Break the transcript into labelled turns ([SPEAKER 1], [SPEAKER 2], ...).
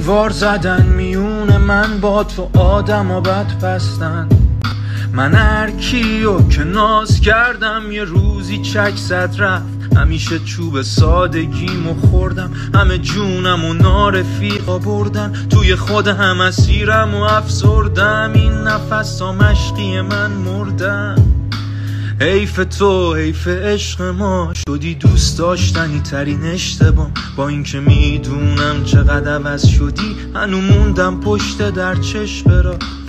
[SPEAKER 1] دیوار زدن میون من با تو، آدم و بد بستن. من هر کیو که ناز کردم یه روزی چک زد رفت. همیشه چوب سادگیمو خوردم، همه جونم و نارفیقا بردن. توی خود هم اسیرم و افسردم، این نفس ها مشقی من مردم. حیف تو حیف عشق ما، شدی دوست داشتنی ترین اشتباه. با اینکه میدونم چقدر عوض شدی، هنو موندم پشت در چشم را.